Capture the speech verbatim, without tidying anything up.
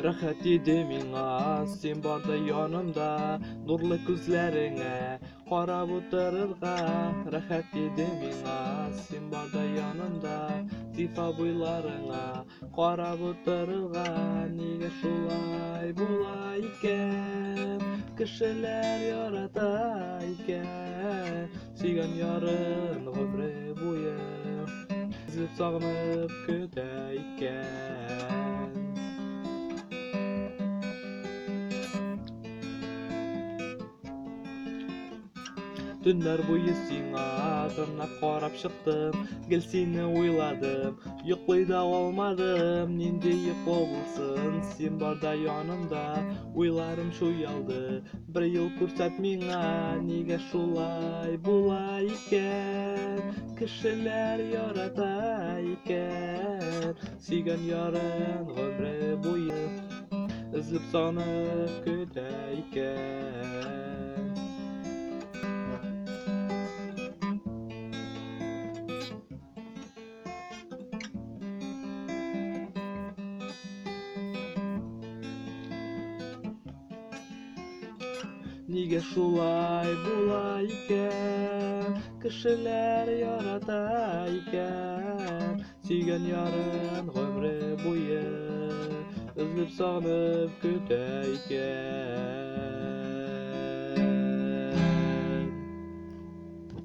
Рахат еді миңа, сен барда янымда, нұрлы көзләріңә қарап отырырға. Рахат еді миңа, сен барда янымда, зифа бойларыңа қарап отырырға. Неге шулай була икән, кешеләр ярата икән, сөйгән ярын гомре буе эзләп сагынып көтә икән. Төннәр буе сиңа тырнап карап чыктым, гел сине уйладым, йоклый да алмадым. Нинди йокло булсын, син барда янымда, уйларым шуялды. Бер ел күрсәт миңа, нигә шулай була икән, кешеләр ярата икән, сөйгән ярын гомре буе эзләп сагынып көтә икән. Нигә шулай була икән, кешеләр ярата икән, сөйгән ярын гомре буе эзләп сагынып көтә икән.